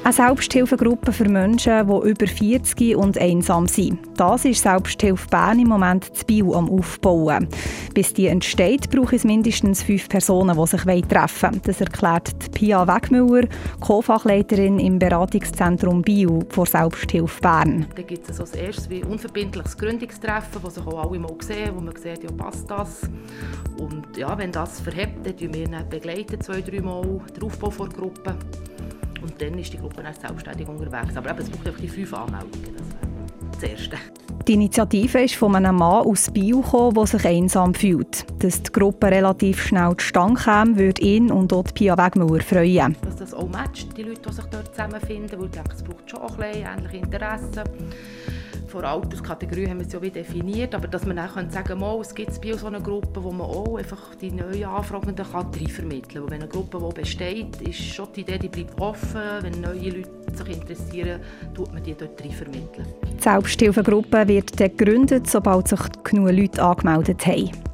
Eine Selbsthilfegruppe für Menschen, die über 40 und einsam sind. Das ist Selbsthilfe Bern im Moment zu Biel am Aufbauen. Bis die entsteht, braucht es mindestens 5 Personen, die sich treffen wollen. Das erklärt Pia Wegmüller, Co-Fachleiterin im Beratungszentrum Biel von Selbsthilfe Bern. Da gibt es als erstes wie unverbindliches Gründungstreffen, wo sich auch alle mal sehen, wo man sieht, ja, passt das. Und ja, wenn das verhebt, dann begleiten wir 2-3 Mal den Aufbau der Gruppe. Und dann ist die Gruppe dann selbstständig unterwegs. Aber eben, es braucht einfach die 5 Anmeldungen. Das ist das Erste. Die Initiative ist von einem Mann aus Biel gekommen, der sich einsam fühlt. Dass die Gruppe relativ schnell zustande käme, würde ihn und auch Pia Wegmüller freuen. Dass das auch matcht, die Leute, die sich dort zusammenfinden, weil ich denke, es braucht schon ein bisschen ähnliche Interessen. Vor Alterskategorie haben wir es ja wie definiert, aber dass man dann sagen kann, es gibt bei so einer Gruppe, wo man auch einfach die neuen Anfragenden vermitteln kann. Wenn eine Gruppe die besteht, ist schon die Idee, die bleibt offen. Wenn neue Leute sich interessieren, tut man die dort vermitteln. Die Selbsthilfegruppe wird dann gegründet, sobald sich genug Leute angemeldet haben.